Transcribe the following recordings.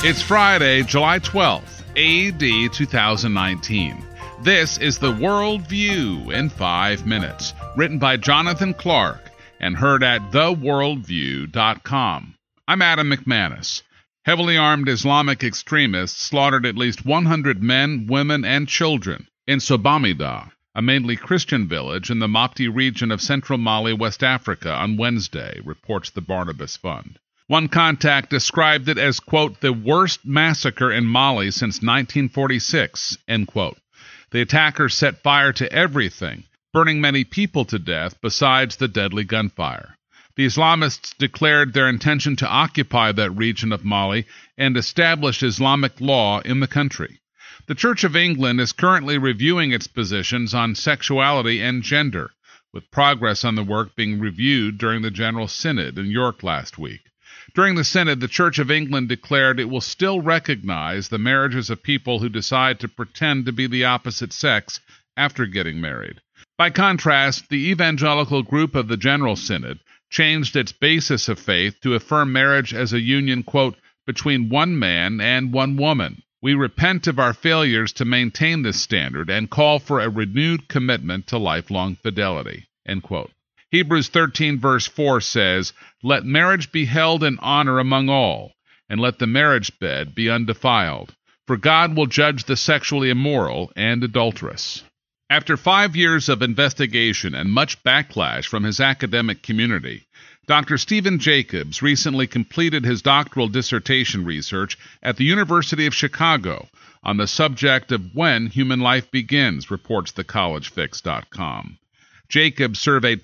It's Friday, July 12th, A.D. 2019. This is the World View in 5 minutes, written by Jonathan Clark and heard at theworldview.com. I'm Adam McManus. Heavily armed Islamic extremists slaughtered at least 100 men, women, and children in Sobamida, a mainly Christian village in the Mopti region of central Mali, West Africa, on Wednesday, reports the Barnabas Fund. One contact described it as, quote, the worst massacre in Mali since 1946, end quote. The attackers set fire to everything, burning many people to death besides the deadly gunfire. The Islamists declared their intention to occupy that region of Mali and establish Islamic law in the country. The Church of England is currently reviewing its positions on sexuality and gender, with progress on the work being reviewed during the General Synod in York last week. During the Synod, the Church of England declared it will still recognize the marriages of people who decide to pretend to be the opposite sex after getting married. By contrast, the evangelical group of the General Synod changed its basis of faith to affirm marriage as a union, quote, between one man and one woman. We repent of our failures to maintain this standard and call for a renewed commitment to lifelong fidelity, end quote. Hebrews 13 verse 4 says, let marriage be held in honor among all, and let the marriage bed be undefiled, for God will judge the sexually immoral and adulterous. After 5 years of investigation and much backlash from his academic community, Dr. Stephen Jacobs recently completed his doctoral dissertation research at the University of Chicago on the subject of when human life begins, reports thecollegefix.com. Jacobs surveyed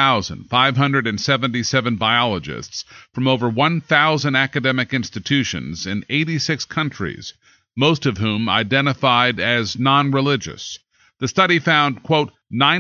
5,577 biologists from over 1,000 academic institutions in 86 countries, most of whom identified as non-religious. The study found, quote,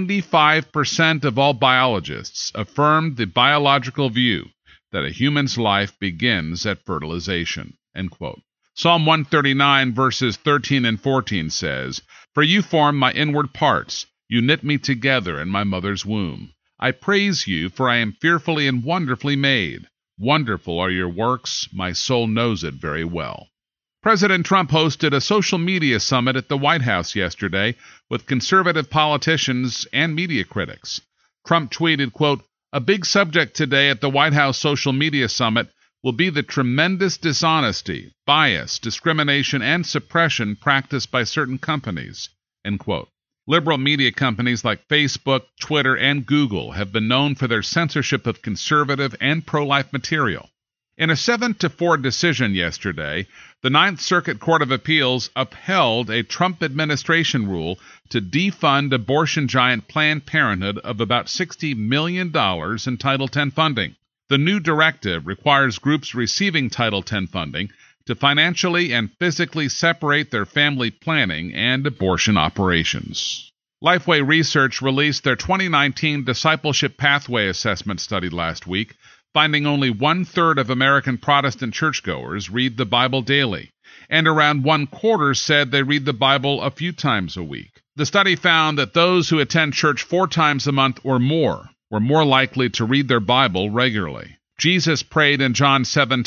95% of all biologists affirmed the biological view that a human's life begins at fertilization, end quote. Psalm 139 verses 13 and 14 says, for you formed my inward parts. You knit me together in my mother's womb. I praise you, for I am fearfully and wonderfully made. Wonderful are your works. My soul knows it very well. President Trump hosted a social media summit at the White House yesterday with conservative politicians and media critics. Trump tweeted, quote, a big subject today at the White House social media summit will be the tremendous dishonesty, bias, discrimination, and suppression practiced by certain companies, end quote. Liberal media companies like Facebook, Twitter, and Google have been known for their censorship of conservative and pro-life material. In a 7-4 decision yesterday, the Ninth Circuit Court of Appeals upheld a Trump administration rule to defund abortion giant Planned Parenthood of about $60 million in Title X funding. The new directive requires groups receiving Title X funding to financially and physically separate their family planning and abortion operations. Lifeway Research released their 2019 Discipleship Pathway Assessment study last week, finding only 1/3 of American Protestant churchgoers read the Bible daily, and around 1/4 said they read the Bible a few times a week. The study found that those who attend church 4 times a month or more were more likely to read their Bible regularly. Jesus prayed in John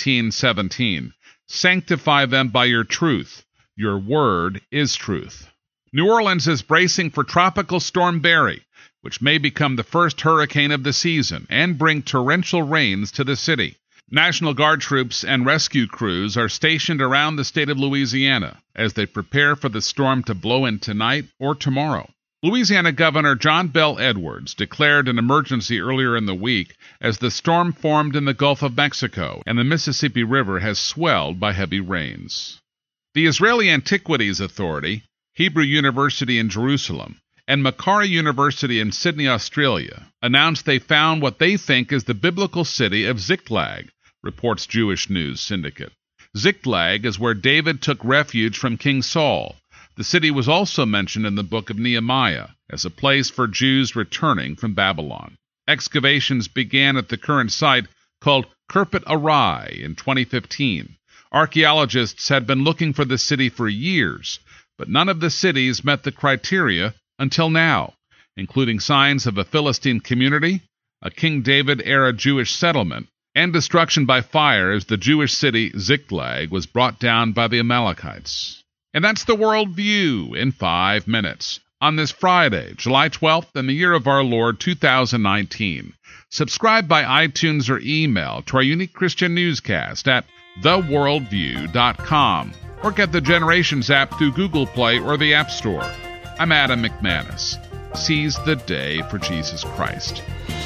17:17, sanctify them by your truth. Your word is truth. New Orleans is bracing for Tropical Storm Barry, which may become the first hurricane of the season and bring torrential rains to the city. National Guard troops and rescue crews are stationed around the state of Louisiana as they prepare for the storm to blow in tonight or tomorrow. Louisiana Governor John Bel Edwards declared an emergency earlier in the week as the storm formed in the Gulf of Mexico and the Mississippi River has swelled by heavy rains. The Israeli Antiquities Authority, Hebrew University in Jerusalem, and Macquarie University in Sydney, Australia, announced they found what they think is the biblical city of Ziklag, reports Jewish News Syndicate. Ziklag is where David took refuge from King Saul. The city was also mentioned in the book of Nehemiah as a place for Jews returning from Babylon. Excavations began at the current site called Kirput Arai in 2015. Archaeologists had been looking for the city for years, but none of the cities met the criteria until now, including signs of a Philistine community, a King David-era Jewish settlement, and destruction by fire as the Jewish city Ziklag was brought down by the Amalekites. And that's the World View in 5 minutes on this Friday, July 12th, in the year of our Lord 2019. Subscribe by iTunes or email to our unique Christian newscast at theworldview.com or get the Generations app through Google Play or the App Store. I'm Adam McManus. Seize the day for Jesus Christ.